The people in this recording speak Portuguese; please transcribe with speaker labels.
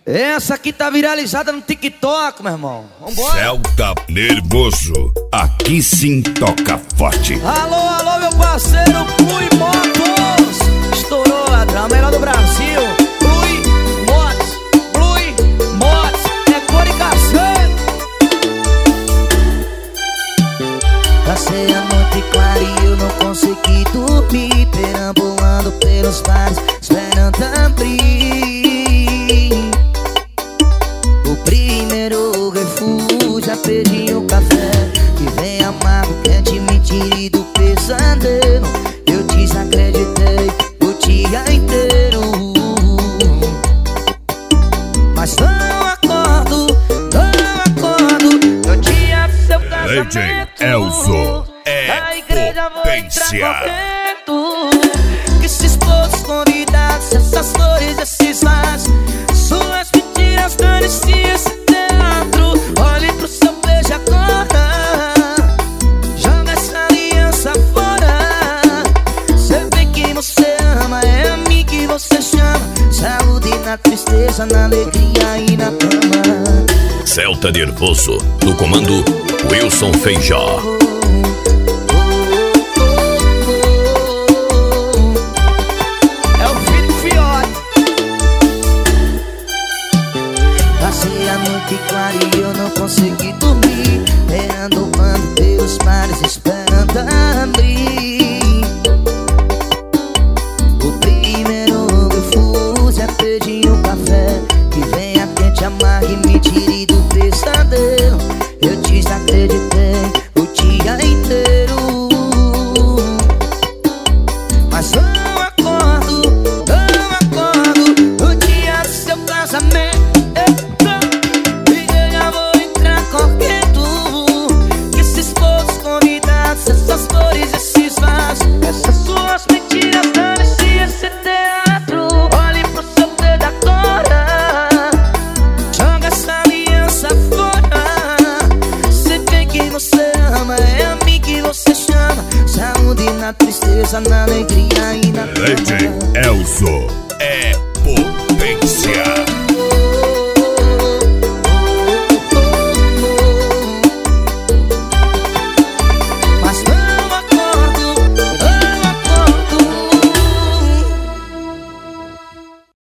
Speaker 1: Essa aqui tá viralizada no TikTok, meu irmão. Vambora.
Speaker 2: Celta nervoso, aqui sim toca forte.
Speaker 1: Alô, alô, meu parceiro Blue Motos. Estourou, ladrão, melhor do Brasil. Blue Motos, é cor e cacete.
Speaker 3: Passei a noite clara e eu não consegui dormir, perambulando pelos bares, esperando abrir. O primeiro refúgio, pedi um café que vem amargo, quente, mentira do pesadelo. Eu desacreditei o dia inteiro, mas não acordo no dia do seu casamento.
Speaker 2: DJ Elzo
Speaker 3: A igreja
Speaker 2: potência.
Speaker 3: Que esses todos convidados, essas flores, esses vasos, suas mentiras, dane-se esse teatro. Olhe pro seu beijo agora, joga essa aliança fora. Cê vê que você ama, é a mim que você chama. Saúde na tristeza, na alegria e na cama.
Speaker 2: Celta nervoso, no comando Wilson Feijó.
Speaker 1: É o filho do fiote.
Speaker 3: Passei a noite clara e eu não consegui dormir, perambulando pelos mares, esperando abrir. O primeiro refúgio é pedir um café que venha quente, amargue e me tire do pesadelo. Eu desacreditei o dia inteiro, mas não acordo no dia do seu casamento. E eu vou entrar correndo, que esses todos convidados, essas flores, esses vasos, essas suas mentiras, dane-se esse teatro. Olhe pro seu dedo agora, joga essa aliança fora. Cê vê que você ama, é a mim que você chama. Saúde na tristeza, na alegria e na
Speaker 2: DJ
Speaker 3: cama.
Speaker 2: Elzo é